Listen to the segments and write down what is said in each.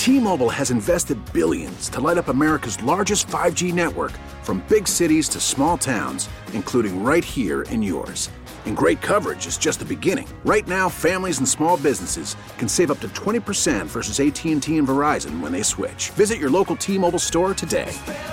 T-Mobile has invested billions to light up America's largest 5G network, from big cities to small towns, including right here in yours. And great coverage is just the beginning. Right now, families and small businesses can save up to 20% versus AT&T and Verizon when they switch. Visit your local T-Mobile store today.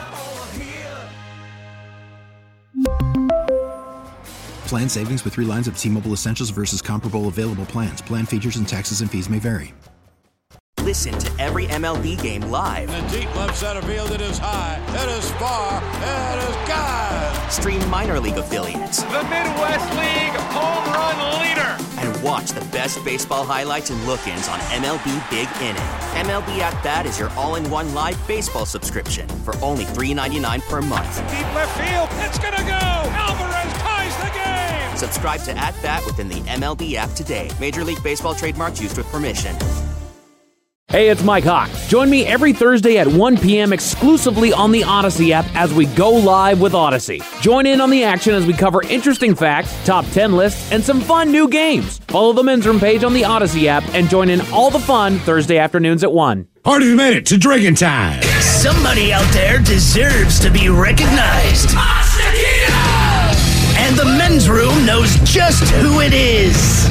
Plan savings with 3 lines of T-Mobile Essentials versus comparable available plans. Plan features and taxes and fees may vary. Listen to every MLB game live. In the deep left center field, it is high, it is far, it is gone. Stream minor league affiliates. The Midwest League home run leader. And watch the best baseball highlights and look-ins on MLB Big Inning. MLB At Bat is your all-in-one live baseball subscription for only $3.99 per month. Deep left field, it's gonna go. Alvarez ties the game. Subscribe to At Bat within the MLB app today. Major League Baseball trademarks used with permission. Hey, it's Mike Hawk. Join me every Thursday at 1 p.m. exclusively on the Odyssey app as we go live with Odyssey. Join in on the action as we cover interesting facts, top 10 lists, and some fun new games. Follow the Men's Room page on the Odyssey app and join in all the fun Thursday afternoons at 1. Hardy's made it to drinking time. Somebody out there deserves to be recognized. And the Men's Room knows just who it is.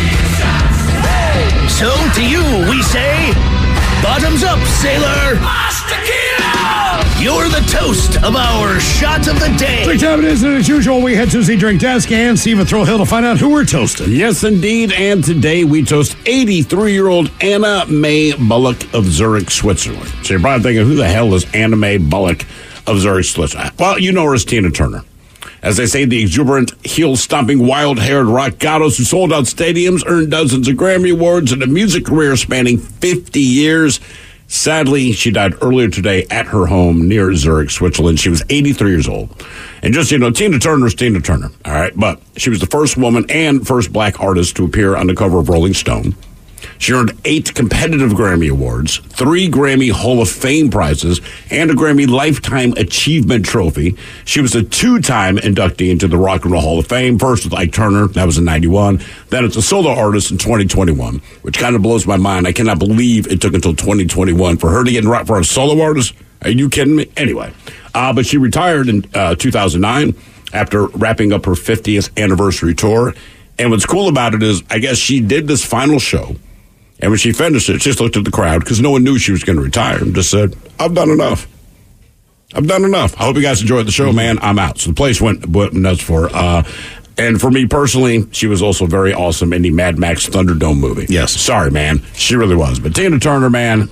So to you we say, bottoms up, sailor. You're the toast of our shot of the day. Drink time it is, and as usual, we head to the drink desk and Stephen Throwhill to find out who we're toasting. Yes, indeed, and today we toast 83-year-old Anna May Bullock of Zurich, Switzerland. So you're probably thinking, who the hell is Anna May Bullock of Zurich, Switzerland? Well, you know her as Tina Turner. As they say, the exuberant, heel-stomping, wild-haired rock goddess who sold out stadiums, earned dozens of Grammy Awards, and a music career spanning 50 years. Sadly, she died earlier today at her home near Zurich, Switzerland. She was 83 years old. And just, you know, Tina Turner's Tina Turner, all right? But she was the first woman and first black artist to appear on the cover of Rolling Stone. She earned 8 competitive Grammy Awards, 3 Grammy Hall of Fame prizes, and a Grammy Lifetime Achievement Trophy. She was a 2-time inductee into the Rock and Roll Hall of Fame, first with Ike Turner, that was in 91, then as a solo artist in 2021, which kind of blows my mind. I cannot believe it took until 2021 for her to get in rock for a solo artist. Are you kidding me? Anyway, but she retired in 2009 after wrapping up her 50th anniversary tour. And what's cool about it is, I guess she did this final show. And when she finished it, she just looked at the crowd because no one knew she was going to retire and just said, I've done enough. I've done enough. I hope you guys enjoyed the show, man. I'm out. So the place went nuts for her. And for me personally, she was also very awesome in the Mad Max Thunderdome movie. Yes. Sorry, man. She really was. But Tina Turner, man,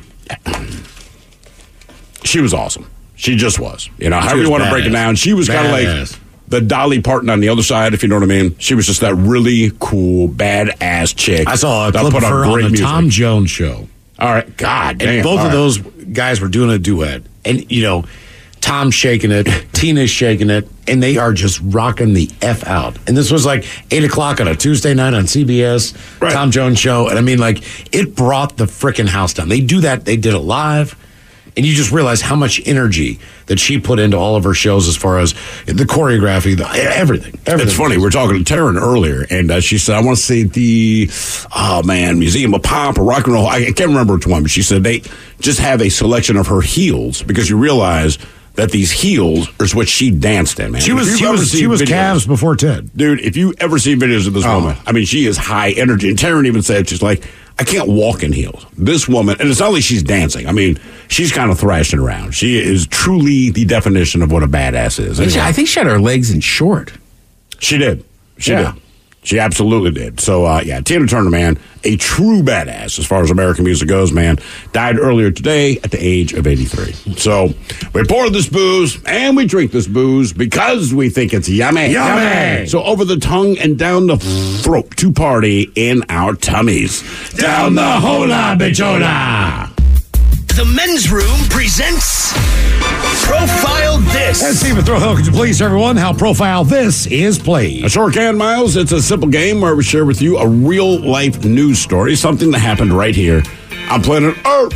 she was awesome. She just was. You know, however you want to break it down. She was kind of like the Dolly Parton on the other side, if you know what I mean. She was just that really cool, badass chick. I saw a clip of her on the Tom Jones show. All right. God damn. And both of those guys were doing a duet. And, you know, Tom's shaking it, Tina's shaking it, and they are just rocking the F out. And this was like 8 o'clock on a Tuesday night on CBS, right. Tom Jones show. And I mean, like, it brought the freaking house down. They do that. They did it live. And you just realize how much energy that she put into all of her shows as far as the choreography, everything. It's funny. We were talking to Taryn earlier, and she said, I want to see the, Museum of Pop or Rock and Roll. I can't remember which one, but she said they just have a selection of her heels because you realize that these heels is what she danced in, man. She was Cavs before Ted. Dude, if you ever see videos of this woman, I mean, she is high energy. And Taryn even said, she's like, I can't walk in heels. This woman, and it's not like she's dancing. I mean, she's kind of thrashing around. She is truly the definition of what a badass is. Anyway. I think she had her legs in short. She did. She did. She absolutely did. So, Tina Turner, man, a true badass as far as American music goes, man. Died earlier today at the age of 83. So, we pour this booze and we drink this booze because we think it's yummy. Yummy! So, over the tongue and down the throat to party in our tummies. Down the hola bichola! The Men's Room presents Profile This. And Stephen Throwhill, could you please, everyone, how Profile This is played? I sure can, Miles. It's a simple game where we share with you a real-life news story, something that happened right here on planet Earth.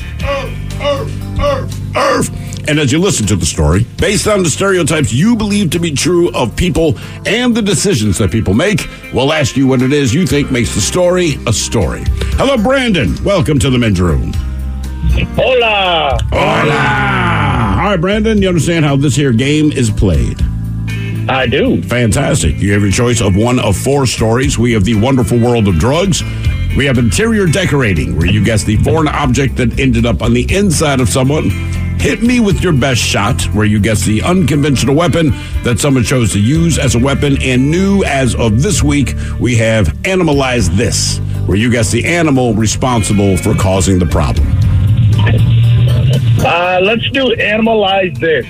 And as you listen to the story, based on the stereotypes you believe to be true of people and the decisions that people make, we'll ask you what it is you think makes the story a story. Hello, Brandon. Welcome to the Men's Room. Hola. Hola. All right, Brandon, you understand how this here game is played? I do. Fantastic. You have your choice of one of 4 stories. We have the wonderful world of drugs. We have interior decorating, where you guess the foreign object that ended up on the inside of someone. Hit me with your best shot, where you guess the unconventional weapon that someone chose to use as a weapon. And new as of this week, we have Animalize This, where you guess the animal responsible for causing the problem. Let's do Animalize This.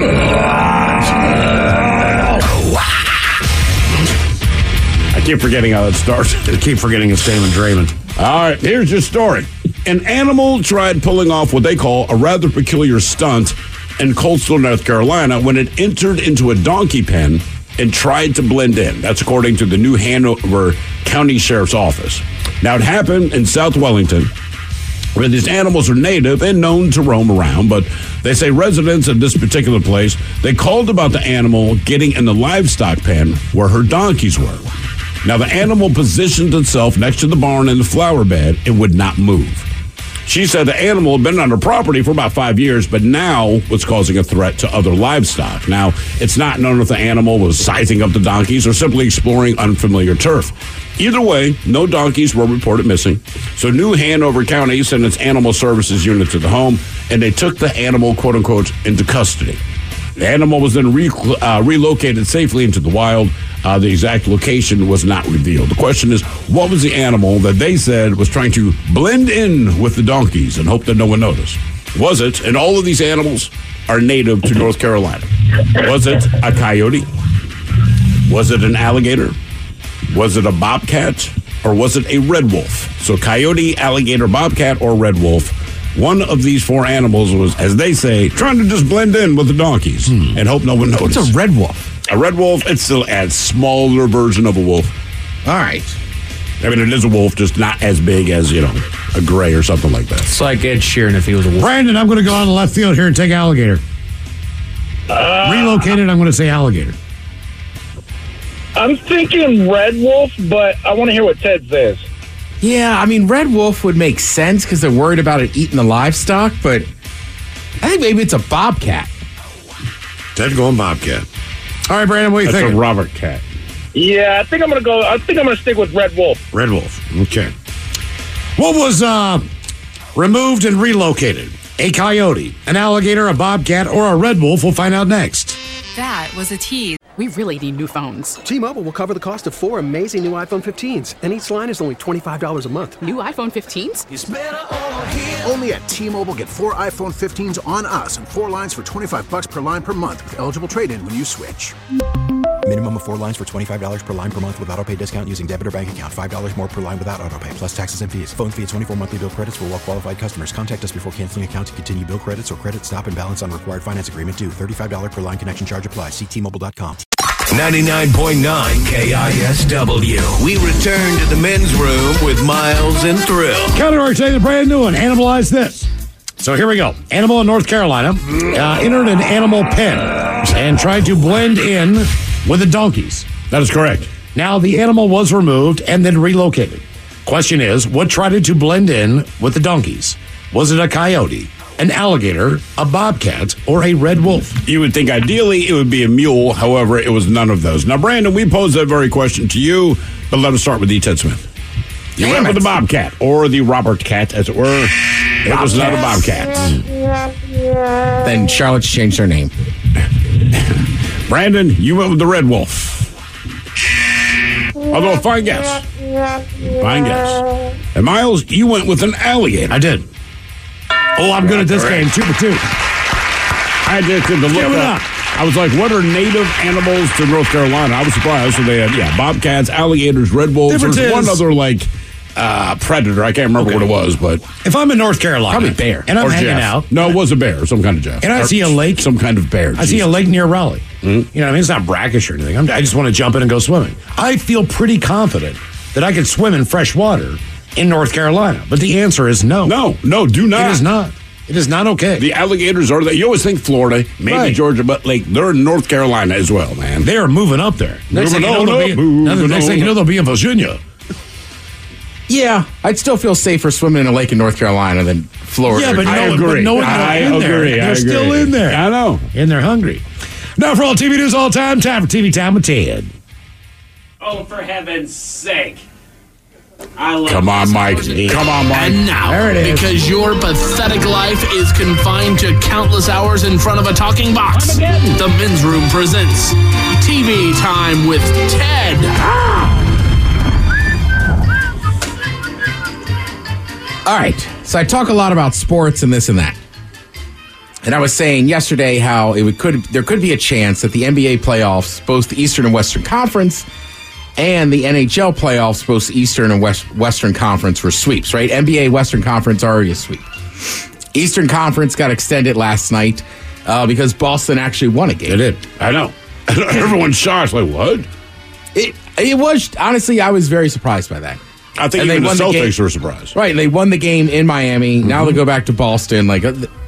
I keep forgetting how that starts. I keep forgetting it's Damon Draymond. All right, here's your story. An animal tried pulling off what they call a rather peculiar stunt in coastal North Carolina when it entered into a donkey pen and tried to blend in. That's according to the New Hanover County Sheriff's Office. Now, it happened in South Wellington, where these animals are native and known to roam around, but they say residents of this particular place, they called about the animal getting in the livestock pen where her donkeys were. Now, the animal positioned itself next to the barn in the flower bed and would not move. She said the animal had been on her property for about 5 years, but now was causing a threat to other livestock. Now, it's not known if the animal was sizing up the donkeys or simply exploring unfamiliar turf. Either way, no donkeys were reported missing. So New Hanover County sent its animal services unit to the home, and they took the animal, quote unquote, into custody. The animal was then relocated safely into the wild. The exact location was not revealed. The question is, what was the animal that they said was trying to blend in with the donkeys and hope that no one noticed? Was it, and all of these animals are native to North Carolina, was it a coyote? Was it an alligator? Was it a bobcat? Or was it a red wolf? So coyote, alligator, bobcat, or red wolf. One of these 4 animals was, as they say, trying to just blend in with the donkeys and hope no one noticed. What's a red wolf? A red wolf, it's still a smaller version of a wolf. All right. I mean, it is a wolf, just not as big as, a gray or something like that. It's like Ed Sheeran if he was a wolf. Brandon, I'm going to go on the left field here and take alligator. Relocated, I'm going to say alligator. I'm thinking red wolf, but I want to hear what Ted says. Yeah, I mean, red wolf would make sense because they're worried about it eating the livestock, but I think maybe it's a bobcat. Ted going bobcat. All right, Brandon, what do you think? That's a Robert cat. Yeah, I think I'm gonna stick with red wolf. Red wolf. Okay. What was removed and relocated? A coyote, an alligator, a bobcat, or a red wolf? We'll find out next. That was a tease. We really need new phones. T-Mobile will cover the cost of 4 amazing new iPhone 15s, and each line is only $25 a month. New iPhone 15s? It's better over here. Only at T-Mobile, get 4 iPhone 15s on us and 4 lines for $25 per line per month with eligible trade-in when you switch. Minimum of 4 lines for $25 per line per month with autopay discount using debit or bank account. $5 more per line without autopay, plus taxes and fees. Phone fee at 24 monthly bill credits for well-qualified customers. Contact us before canceling account to continue bill credits or credit stop and balance on required finance agreement due. $35 per line connection charge applies. See T-Mobile.com. 99.9 KISW. We return to the men's room with Miles and Thrill. Counterarch saying a brand new one. Analyze this. So here we go. Animal in North Carolina entered an animal pen and tried to blend in with the donkeys. That is correct. Now, the animal was removed and then relocated. Question is, what tried to blend in with the donkeys? Was it a coyote, an alligator, a bobcat, or a red wolf? You would think ideally it would be a mule. However, it was none of those. Now, Brandon, we posed that very question to you, but let us start with Ted Smith. You went with the bobcat, or the Robert cat, as it were. It was not a bobcat. Then Charlotte's changed her name. Brandon, you went with the red wolf. Although, fine guess. Fine guess. And Miles, you went with an alligator. I did. Oh, I'm good at this game. 2 for 2. I did to look up. I was like, what are native animals to North Carolina? I was surprised. So they had, bobcats, alligators, red wolves. There's one other, predator. I can't remember what it was, but... If I'm in North Carolina... Probably bear. And I'm hanging out... No, it was a bear. Some kind of Jeff. And I see a lake... Some kind of bear. I see a lake near Raleigh. Mm-hmm. You know what I mean? It's not brackish or anything. I just want to jump in and go swimming. I feel pretty confident that I could swim in fresh water in North Carolina. But the answer is no. No, do not. It is not. It is not okay. The alligators are there. You always think Florida, maybe Georgia, but they're in North Carolina as well, man. They are moving up there. Next thing you know, they'll be in Virginia. Yeah, I'd still feel safer swimming in a lake in North Carolina than Florida. Yeah, but I agree. They're still in there. I know. And they're hungry. Now for all TV news all time for TV Time with Ted. Oh, for heaven's sake. I love Come on, Mike. Come on, Mike. And now, There it is. because your pathetic life is confined to countless hours in front of a talking box, the Men's Room presents TV Time with Ted. All right, so I talk a lot about sports and this and that. And I was saying yesterday how there could be a chance that the NBA playoffs, both the Eastern and Western Conference, and the NHL playoffs, both Eastern and Western Conference, were sweeps, right? NBA Western Conference already a sweep. Eastern Conference got extended last night because Boston actually won a game. It did. I know. Everyone's shocked. Like, what? It was, honestly, I was very surprised by that. I think And even they the won the Celtics game. were surprised. Right, and they won the game in Miami. Now they go back to Boston. Like,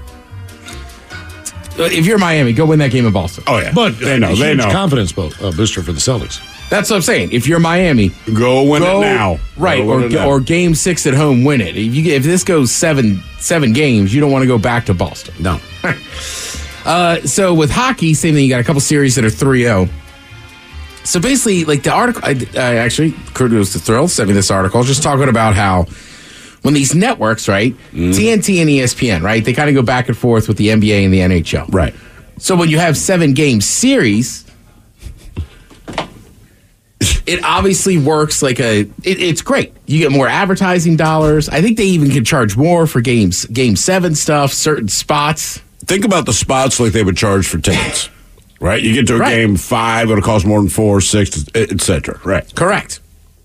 if you're Miami, go win that game in Boston. Oh, yeah. But they know. a They huge know. confidence booster for the Celtics. That's what I'm saying. If you're Miami, Go win it now. Right, Go win it now. or Game 6 at home, win it. If this goes seven games, you don't want to go back to Boston. No. So with hockey, same thing. You got a couple series that are 3-0. So basically, like the article, I actually, kudos to Thrill, sent me this article, just talking about how when these networks, right, TNT and ESPN, right, they kind of go back and forth with the NBA and the NHL. Right. So when you have 7-game series, it obviously works like it's great. You get more advertising dollars. I think they even can charge more for Game 7 stuff, certain spots. Think about the spots like they would charge for tickets. Right? You get to a Right. game 5, it'll cost more than 4, 6, etc. Right. Correct.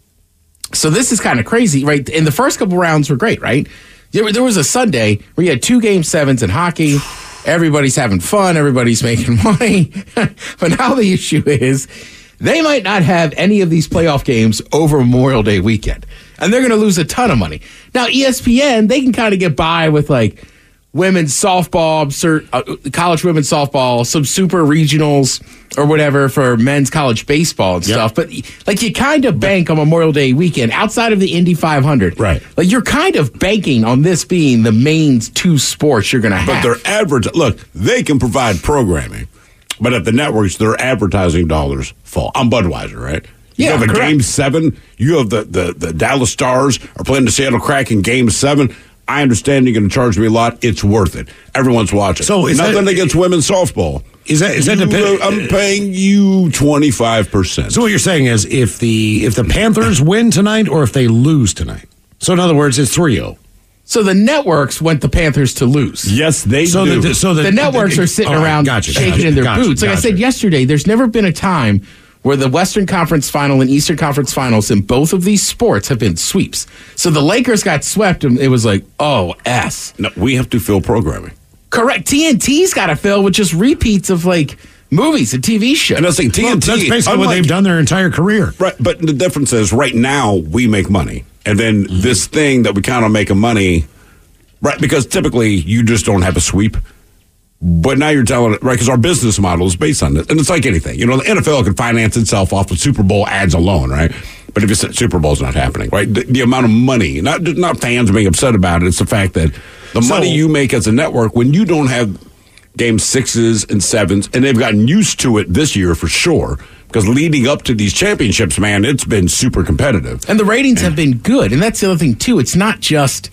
So this is kind of crazy, right? And the first couple rounds were great, right? There was a Sunday where you had 2 Game 7s in hockey. Everybody's having fun. Everybody's making money. But now the issue is they might not have any of these playoff games over Memorial Day weekend. And they're going to lose a ton of money. Now, ESPN, they can kind of get by with like women's softball, college women's softball, some super regionals or whatever for men's college baseball and stuff. But like you kind of bank on Memorial Day weekend outside of the Indy 500. Right. Like you're kind of banking on this being the main 2 sports you're going to have. But their look, they can provide programming, but at the networks, their advertising dollars fall. On Budweiser, right? You have a correct. Game 7. You have the Dallas Stars are playing the Seattle Kraken Game 7. I understand you're going to charge me a lot. It's worth it. Everyone's watching. So is nothing that- against women's softball. Is that dependent? I'm paying you 25%. So what you're saying is if the Panthers win tonight or if they lose tonight. So in other words, it's 3-0. So the networks want the Panthers to lose. Yes, they do. The networks are sitting around shaking in their boots. Like I said yesterday, there's never been a time where the Western Conference Final and Eastern Conference Finals in both of these sports have been sweeps. So the Lakers got swept, and it was like, oh, S. No, we have to fill programming. Correct. TNT's got to fill with just repeats of like movies and TV shows. And I was saying TNT. Well, that's basically what they've done their entire career. Right, but the difference is right now we make money, and then this thing that we count on making money, right? Because typically you just don't have a sweep. But now you're telling it, right? Because our business model is based on this. And it's like anything. You know, the NFL can finance itself off of Super Bowl ads alone, right? But if you said Super Bowl's not happening, right? The amount of money, not fans being upset about it, it's the fact that the money you make as a network, when you don't have Game 6s and 7s, and they've gotten used to it this year for sure, because leading up to these championships, man, it's been super competitive. And the ratings have been good. And that's the other thing, too. It's not just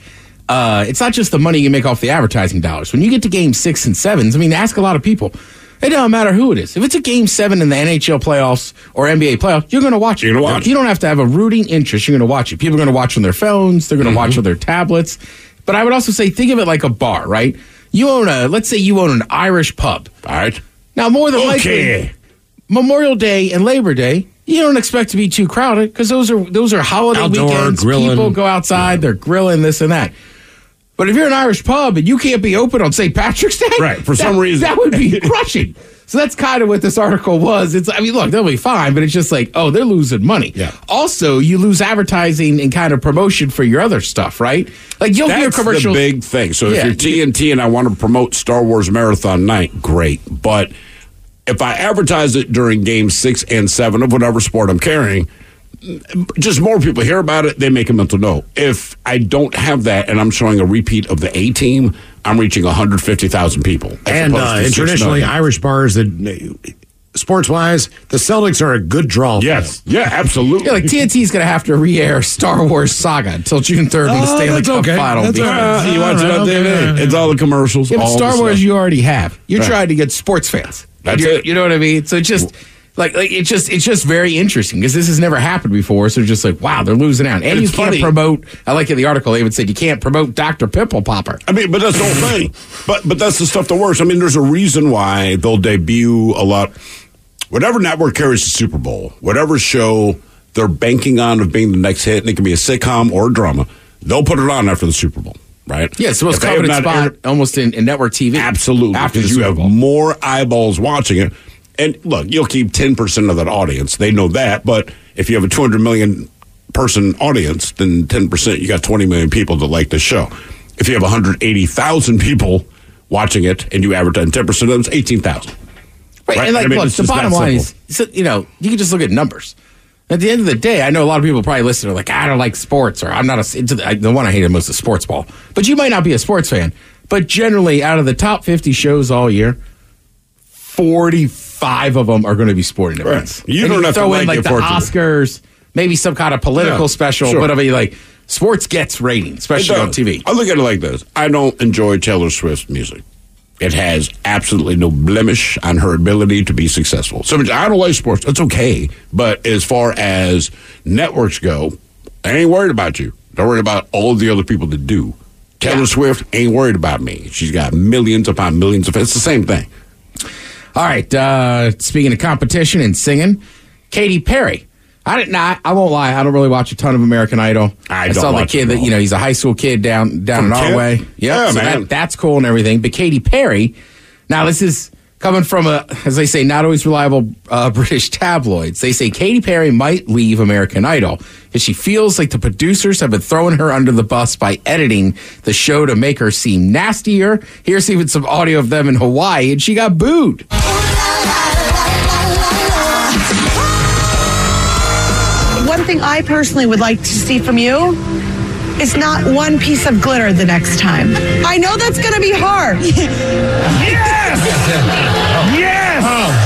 the money you make off the advertising dollars. When you get to Game 6 and 7s, I mean, ask a lot of people. It don't matter who it is. If it's a Game 7 in the NHL playoffs or NBA playoffs, you're going to watch it. You're going to watch it. You don't have to have a rooting interest. You're going to watch it. People are going to watch on their phones. They're going to watch on their tablets. But I would also say, think of it like a bar, right? Let's say you own an Irish pub. All right. Now, more than likely, Memorial Day and Labor Day, you don't expect to be too crowded because those are holiday Outdoor, weekends. grilling. People go outside, they're grilling, this and that. But if you're an Irish pub and you can't be open on St. Patrick's Day, Right, for some reason. that would be crushing. So that's kind of what this article was. Look, they'll be fine, but it's just like, oh, they're losing money. Yeah. Also, you lose advertising and kind of promotion for your other stuff, right? Like you'll hear That's commercials. the big thing. So Yeah. if you're TNT and I want to promote Star Wars Marathon Night, great. But if I advertise it during Game 6 and 7 of whatever sport I'm carrying, just more people hear about it, they make a mental note. If I don't have that and I'm showing a repeat of the A-Team, I'm reaching 150,000 people. And traditionally, Irish bars, sports-wise, the Celtics are a good draw. Yes. Yeah, absolutely. Yeah, like TNT's going to have to re-air Star Wars Saga until June 3rd in the Stanley Cup final. You watch it on TV. It's all the commercials. Yeah, but all Star Wars you already have. You're Right. trying to get sports fans. That's it. You know what I mean? So just... Like it's just very interesting because this has never happened before. So just like, wow, they're losing out. And you can't promote, I like in the article, they would say you can't promote Dr. Pimple Popper. I mean, but that's the whole thing. But that's the stuff that works. I mean, there's a reason why they'll debut a lot. Whatever network carries the Super Bowl, whatever show they're banking on of being the next hit, and it can be a sitcom or a drama, they'll put it on after the Super Bowl. Right? Yeah, it's the most coveted spot almost in network TV. Absolutely. After because you have more eyeballs watching it. And look, you'll keep 10% of that audience. They know that. But if you have a 200 million person audience, then 10%, you got 20 million people that like the show. If you have 180,000 people watching it and you advertise 10% of them, it's 18,000. Right. And like, look, the bottom line is, you know, you can just look at numbers. At the end of the day, I know a lot of people probably listen to like, I don't like sports, or I'm not the one I hate the most is sports ball. But you might not be a sports fan. But generally, out of the top 50 shows all year, 45 of them are going to be sporting events. Right. You don't have to throw like in like the Oscars, maybe some kind of political special, but I mean, like, sports gets ratings, especially on TV. I look at it like this. I don't enjoy Taylor Swift's music. It has absolutely no blemish on her ability to be successful. So I don't like sports. That's okay. But as far as networks go, I ain't worried about you. Don't worry about all the other people that do. Taylor Swift ain't worried about me. She's got millions upon millions of fans. It's the same thing. All right. Speaking of competition and singing, Katy Perry. I won't lie. I don't really watch a ton of American Idol. I saw the kid that, he's a high school kid down in our way. Yep. Yeah, so man. That's cool and everything. But Katy Perry, now this is coming from as they say, not always reliable British tabloids. They say Katy Perry might leave American Idol because she feels like the producers have been throwing her under the bus by editing the show to make her seem nastier. Here's even some audio of them in Hawaii, and she got booed. One thing I personally would like to see from you is not one piece of glitter the next time. I know that's going to be hard. Yes! Yes!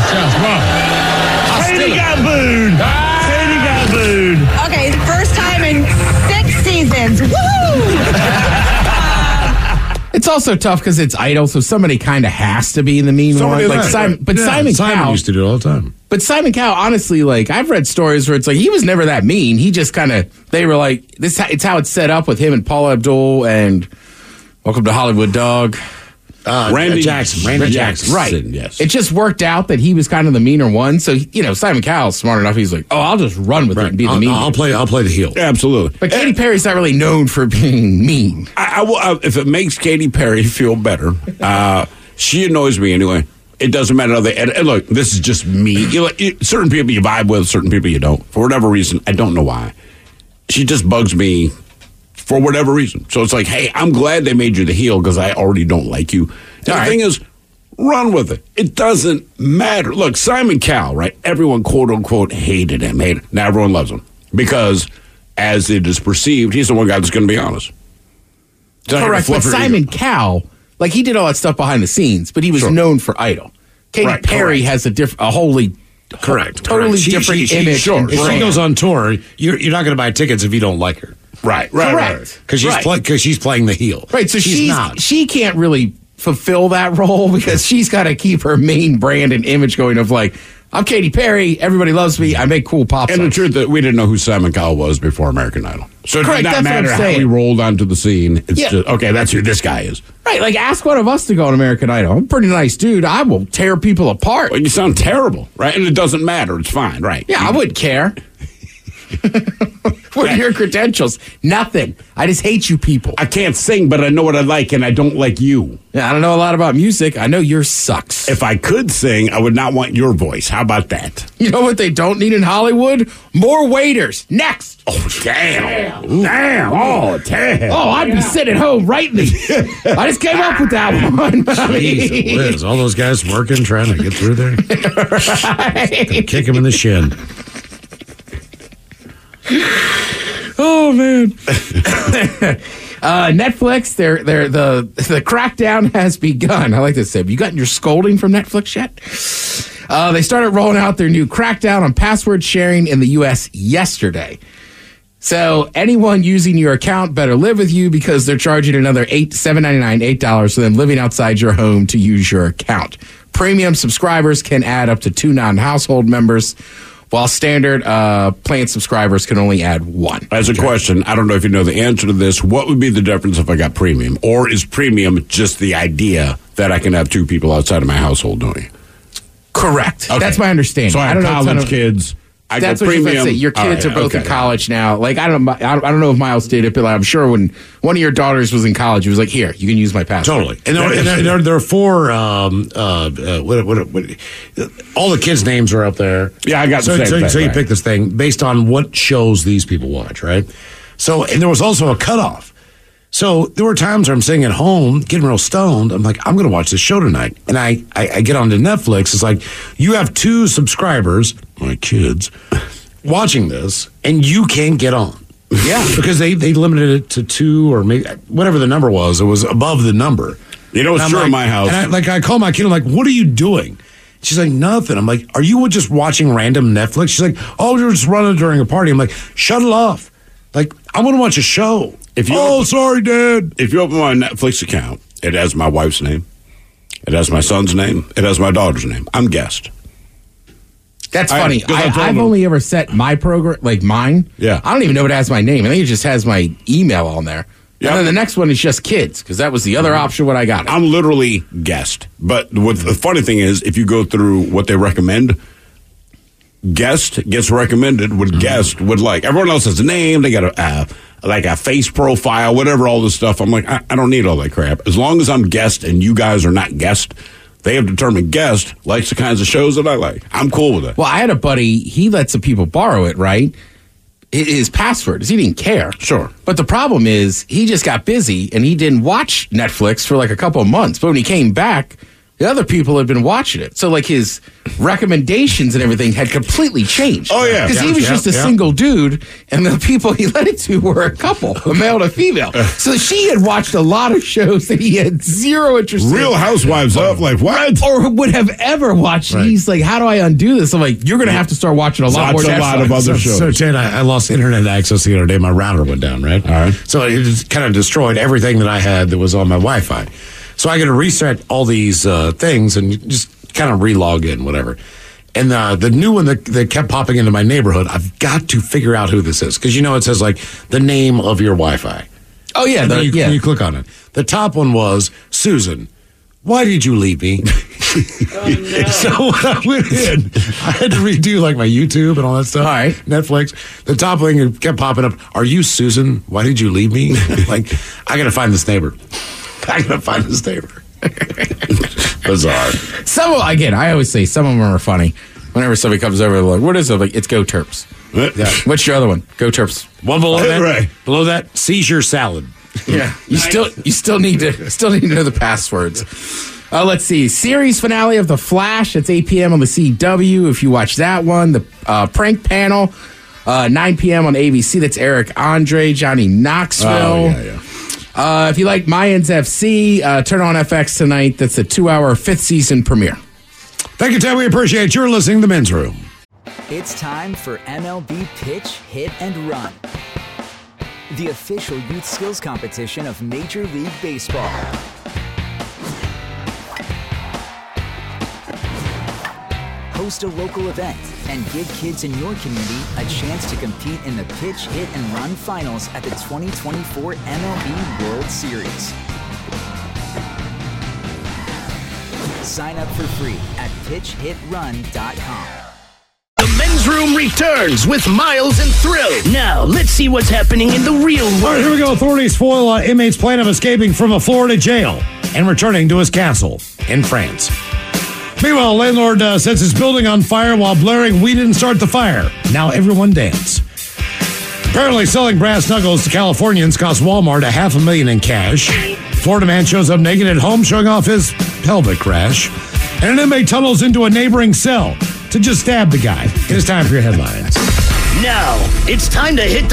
Oh, Katy got booed. Katy got booed. Okay, first time in 6 seasons. Woo! It's also tough because it's Idol, so somebody kind of has to be in the mean one. Like Simon Cowell used to do it all the time. But Simon Cowell, honestly, like I've read stories where it's like he was never that mean. He just kind of they were like this. It's how it's set up with him and Paula Abdul and Welcome to Hollywood Dog. Randy Jackson. Right. Yes. It just worked out that he was kind of the meaner one. So, Simon Cowell's smart enough. He's like, oh, I'll just run with it and be the mean. I'll play the heel. Yeah, absolutely. But Katy Perry's not really known for being mean. I will, if it makes Katy Perry feel better, she annoys me anyway. It doesn't matter how they edit. And look, this is just me. Certain people you vibe with, certain people you don't. For whatever reason, I don't know why. She just bugs me for whatever reason. So it's like, hey, I'm glad they made you the heel because I already don't like you. And the thing is, run with it. It doesn't matter. Look, Simon Cowell, right? Everyone, quote unquote, hated him. Now everyone loves him because, as it is perceived, he's the one guy that's going to be honest. Correct. But Simon Cowell, like he did all that stuff behind the scenes, but he was known for Idol. Katy Perry has a wholly totally different image. If she goes on tour, you're not going to buy tickets if you don't like her. Right. Because she's playing the heel. Right. So she can't really fulfill that role because she's got to keep her main brand and image going of like, I'm Katy Perry, everybody loves me, I make cool pop songs. And the truth that we didn't know who Simon Cowell was before American Idol. So it did not matter how he rolled onto the scene. It's just, okay, that's who this guy is. Right, like ask one of us to go on American Idol. I'm a pretty nice dude. I will tear people apart. Well, you sound terrible, right? And it doesn't matter. It's fine, right? Yeah, I wouldn't care. What are your credentials? Nothing. I just hate you people. I can't sing, but I know what I like, and I don't like you. Yeah, I don't know a lot about music. I know yours sucks. If I could sing, I would not want your voice. How about that? You know what they don't need in Hollywood? More waiters. Next. Oh, damn. Damn. Oh, damn. Oh, I'd be sitting at home writing it. I just came up with that one. Jeez, Liz, all those guys working, trying to get through there. Right. Kick him in the shin. Oh man. Netflix, the crackdown has begun. I like this. Have you gotten your scolding from Netflix yet? They started rolling out their new crackdown on password sharing in the U.S. yesterday. So anyone using your account better live with you because they're charging another $7.99 for them living outside your home to use your account. Premium subscribers can add up to 2 non-household members, while standard plan subscribers can only add 1. As a question, I don't know if you know the answer to this. What would be the difference if I got premium? Or is premium just the idea that I can have 2 people outside of my household doing it? Correct. Okay. That's my understanding. So I have college kids. I That's go what premium. you're say. Your kids are both in college now. Like I don't know if Miles did it, but I'm sure when one of your daughters was in college, he was like, "Here, you can use my password." Totally. And there are 4. all the kids' names are up there. Yeah, I got the same thing. So you pick this thing based on what shows these people watch, right? So, and there was also a cutoff. So there were times where I'm sitting at home getting real stoned. I'm like, I'm going to watch this show tonight. And I get onto Netflix. It's like, you have 2 subscribers, my kids, watching this, and you can't get on. Yeah. Because they limited it to 2 or maybe whatever the number was. It was above the number. You know, it's true in my house. And I call my kid, I'm like, what are you doing? She's like, nothing. I'm like, are you just watching random Netflix? She's like, oh, you're just running during a party. I'm like, shut it off. Like, I want to watch a show. Sorry, Dad. If you open my Netflix account, it has my wife's name. It has my son's name. It has my daughter's name. I'm guest. That's funny. I've only ever set my program, like mine. Yeah. I don't even know if it has my name. I think it just has my email on there. Yep. And then the next one is just kids, because that was the other option when I got it. I'm literally guest. But what the funny thing is, if you go through what they recommend, guest gets recommended what guest would like. Everyone else has a name. They got a face profile, whatever, all this stuff. I'm like, I don't need all that crap. As long as I'm guest and you guys are not guest, they have determined guest likes the kinds of shows that I like. I'm cool with it. Well, I had a buddy, he let some people borrow it, right? His password is he didn't care. Sure. But the problem is he just got busy and he didn't watch Netflix for like a couple of months. But when he came back, the other people had been watching it. So like his recommendations and everything had completely changed. Oh, yeah. Because he was just a single dude, and the people he led it to were a couple, a male and a female. So she had watched a lot of shows that he had zero interest in. Real Housewives of, like, what? Or would have ever watched. Right. He's like, how do I undo this? I'm like, you're going to have to start watching a lot more Netflix. A lot of other shows. So, Ted, I lost internet access the other day. My router went down, right? All right. So it just kind of destroyed everything that I had that was on my Wi-Fi. So I got to reset all these things and just kind of re-log in, whatever. And the new one that kept popping into my neighborhood, I've got to figure out who this is. Because, it says, like, the name of your Wi-Fi. Oh, yeah. You click on it. The top one was, Susan, why did you leave me? Oh, no. So when I went in, I had to redo, like, my YouTube and all that stuff. All right. Netflix. The top thing kept popping up, are you Susan? Why did you leave me? Like, I got to find this neighbor. I gotta find this neighbor. Bizarre. I always say some of them are funny. Whenever somebody comes over, they're like, what is it? Like, it's Go Terps. Yeah. What's your other one? Go Terps. One below that. Right. Below that, seizure salad. Yeah. You still need to know the passwords. Let's see. Series finale of The Flash. It's 8 p.m. on the CW. If you watch that one, the prank panel, 9 p.m. on ABC. That's Eric Andre, Johnny Knoxville. Oh, yeah. If you like Mayans FC, turn on FX tonight. That's a 2-hour 5th season premiere. Thank you, Ted. We appreciate your listening to The Men's Room. It's time for MLB Pitch, Hit, and Run, the official youth skills competition of Major League Baseball. Host a local event and give kids in your community a chance to compete in the Pitch, Hit, and Run finals at the 2024 MLB World Series. Sign up for free at pitchhitrun.com. The Men's Room returns with Miles and Thrill. Now, let's see what's happening in the real world. All right, here we go. Authorities foil inmate's plan of escaping from a Florida jail and returning to his castle in France. Meanwhile, landlord sets his building on fire while blaring, "We didn't start the fire. Now everyone dance." Apparently selling brass knuckles to Californians cost Walmart $500,000 in cash. Florida man shows up naked at home showing off his pelvic rash. And an inmate tunnels into a neighboring cell to just stab the guy. It is time for your headlines. Now, it's time to hit the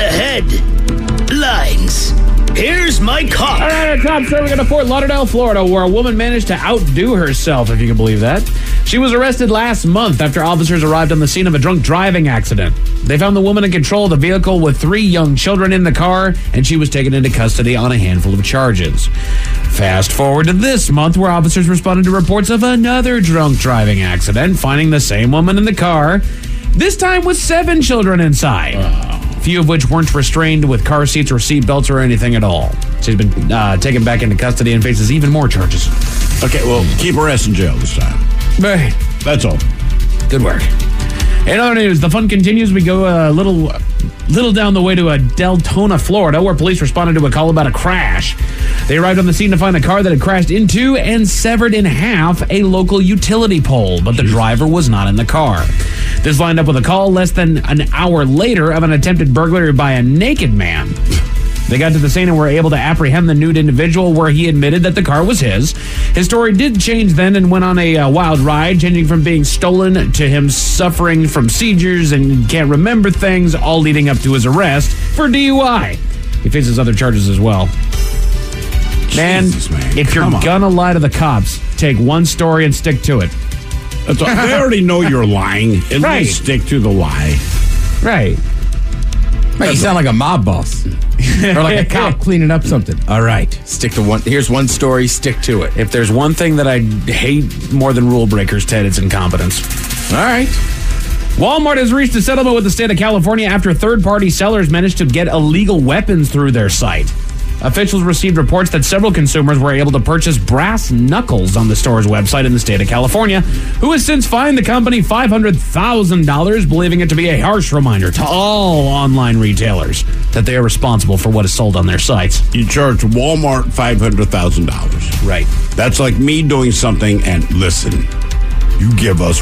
headlines. Here's Mike Hawk. All right, our top story, we're going to Fort Lauderdale, Florida, where a woman managed to outdo herself, if you can believe that. She was arrested last month after officers arrived on the scene of a drunk driving accident. They found the woman in control of the vehicle with 3 young children in the car, and she was taken into custody on a handful of charges. Fast forward to this month, where officers responded to reports of another drunk driving accident, finding the same woman in the car, this time with 7 children inside. Few of which weren't restrained with car seats or seat belts or anything at all. She's been taken back into custody and faces even more charges. Okay, well, keep her ass in jail this time. Right. That's all. Good work. In other news, the fun continues. We go a little down the way to Deltona, Florida, where police responded to a call about a crash. They arrived on the scene to find a car that had crashed into and severed in half a local utility pole, but the driver was not in the car. This lined up with a call less than an hour later of an attempted burglary by a naked man. They got to the scene and were able to apprehend the nude individual, where he admitted that the car was his. His story did change then and went on a wild ride, changing from being stolen to him suffering from seizures and can't remember things, all leading up to his arrest for DUI. He faces other charges as well. Jesus, man. If you're gonna lie to the cops, take one story and stick to it. That's all. They already know you're lying. At least stick to the lie. Right. Man, you sound like a mob boss. Or like a cop cleaning up something. All right, stick to one. Here's one story, stick to it. If there's one thing that I hate more than rule breakers, Ted, it's incompetence. All right. Walmart has reached a settlement with the state of California after third-party sellers managed to get illegal weapons through their site. Officials received reports that several consumers were able to purchase brass knuckles on the store's website in the state of California, who has since fined the company $500,000, believing it to be a harsh reminder to all online retailers that they are responsible for what is sold on their sites. You charge Walmart $500,000. Right. That's like me doing something and listen, you give us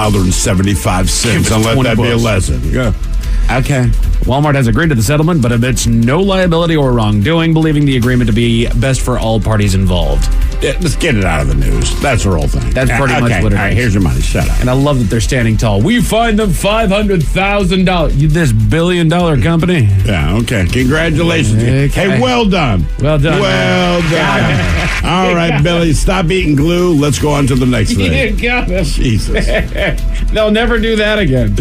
$1.75 and let that be a lesson. Yeah. Okay. Walmart has agreed to the settlement, but admits no liability or wrongdoing, believing the agreement to be best for all parties involved. Yeah, let's get it out of the news. That's the whole thing. That's pretty much what it is. All right, here's your money. Shut up. And I love that they're standing tall. We fined them $500,000. This billion-dollar company. Yeah, okay. Congratulations. Okay. Hey, well done. Well done. Well done. All right, Billy, stop eating glue. Let's go on to the next thing. You got it. Jesus. They'll never do that again.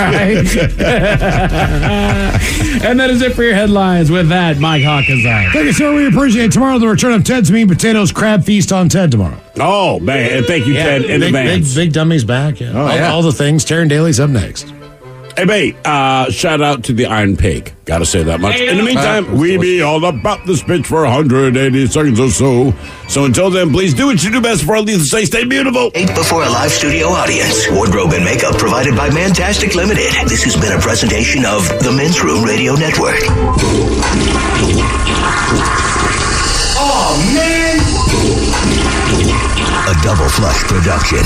And that is it for your headlines. With that, Mike Hawk is out. Thank you, sir. We appreciate it. Tomorrow, the return of Ted's Mean Potatoes Crab Feast on Ted tomorrow. Oh, man. Thank you, Ted, in advance. Big Dummy's back. Yeah. Oh, all the things. Taryn Daly's up next. Hey, mate, shout out to the Iron Pig. Gotta say that much. In the meantime, we be all about this bitch for 180 seconds or so. So until then, please do what you do best for our leaders. Stay beautiful. Before a live studio audience. Wardrobe and makeup provided by Mantastic Limited. This has been a presentation of the Men's Room Radio Network. Oh, man! A Double Flush production.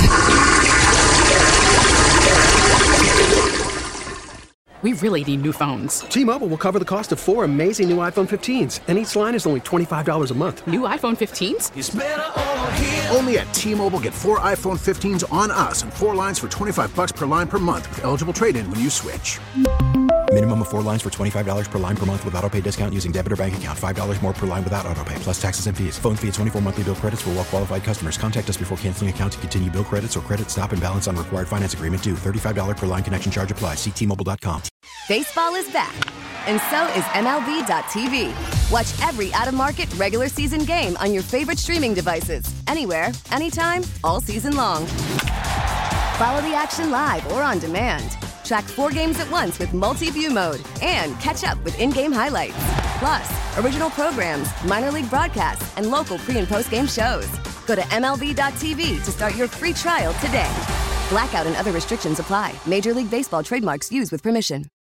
We really need new phones. T-Mobile will cover the cost of 4 amazing new iPhone 15s, and each line is only $25 a month. New iPhone 15s? It's better over here. Only at T-Mobile, get 4 iPhone 15s on us and 4 lines for $25 per line per month with eligible trade-in when you switch. Minimum of 4 lines for $25 per line per month with autopay discount using debit or bank account. $5 more per line without autopay, plus taxes and fees. Phone fee at 24 monthly bill credits for well-qualified customers. Contact us before canceling account to continue bill credits or credit stop and balance on required finance agreement due. $35 per line connection charge applies. See T-Mobile.com. Baseball is back, and so is MLB.tv. Watch every out-of-market regular season game on your favorite streaming devices. Anywhere, anytime, all season long. Follow the action live or on demand. Track 4 games at once with multi-view mode and catch up with in-game highlights. Plus, original programs, minor league broadcasts, and local pre- and post-game shows. Go to MLB.tv to start your free trial today. Blackout and other restrictions apply. Major League Baseball trademarks used with permission.